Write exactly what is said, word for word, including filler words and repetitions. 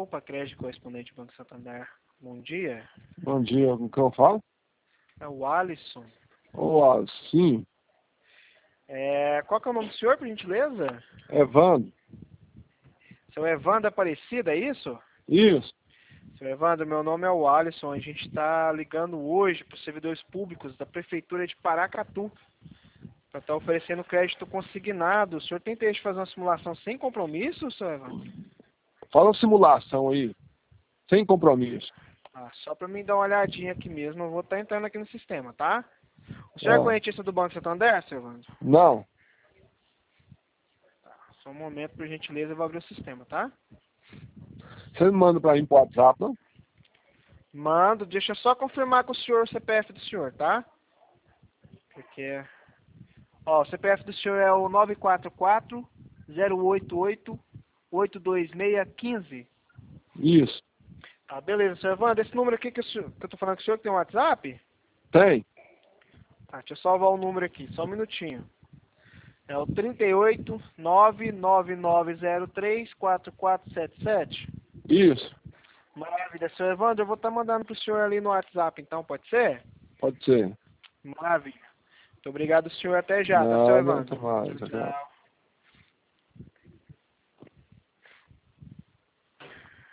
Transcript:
Opa, crédito correspondente do Banco Santander. Bom dia. Bom dia, com quem eu falo? É o Alisson. Olá, sim, É, qual que é o nome do senhor, por gentileza? Evandro. Seu Evandro Aparecida, é isso? Isso, Seu Evandro, meu nome é o Alisson. A gente está ligando hoje para os servidores públicos da Prefeitura de Paracatu para estar oferecendo crédito consignado. O senhor tem interesse de fazer uma simulação sem compromisso, seu Evandro? fala simulação aí, sem compromisso. Ah, só para mim dar uma olhadinha aqui mesmo, eu vou estar entrando aqui no sistema, tá? O senhor é Ah, correntista do Banco Santander, seu Evandro? não, Só um momento, por gentileza, eu vou abrir o sistema, tá? você não manda pra mim pro WhatsApp, não? Mando, deixa eu só confirmar com o senhor o C P F do senhor, tá? Porque, ó, o C P F do senhor é o nove quatro quatro, zero oito oito, oito dois seis um cinco. Isso, Tá, beleza, senhor Evandro, esse número aqui que, o senhor, que eu tô falando com o senhor, que tem um WhatsApp? tem, Tá, deixa eu salvar o número aqui, só um minutinho. É o trinta e oito, nove nove nove zero três, quatro quatro sete sete. isso, Maravilha, senhor Evandro, eu vou estar mandando pro senhor ali no WhatsApp, então, pode ser? pode ser. Maravilha. Muito obrigado, senhor. Até já, tá, seu Nada, até Evandro? mais, Tchau, até mais. tchau.